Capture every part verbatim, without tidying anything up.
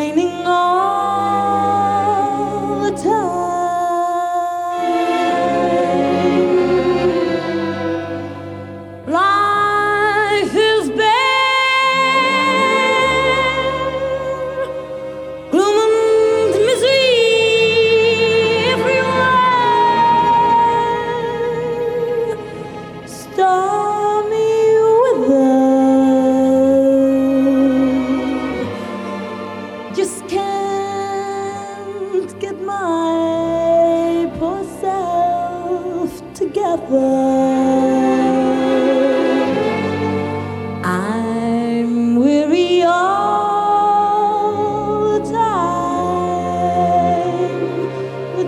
raining all the time. Life is bare, gloom and misery everywhere, stormy weather. Just can't get my poor self together. I'm weary all the time, the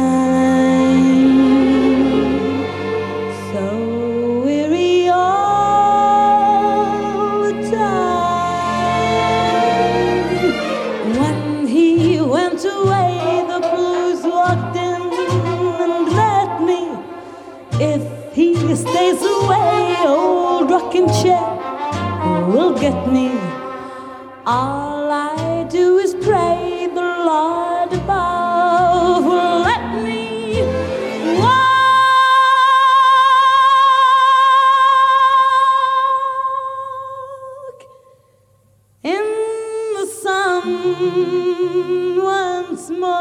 time, so weary all the time. When he went away, the blues walked in and left me. If he stays away, old rocking chair will get me. All I do is pray the Lord above will let me walk in the sun once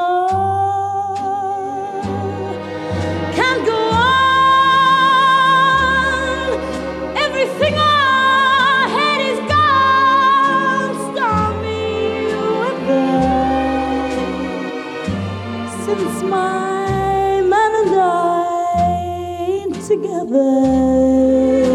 more. Can't go on, everything I had is gone. Stormy weather, since my man and I ain't together.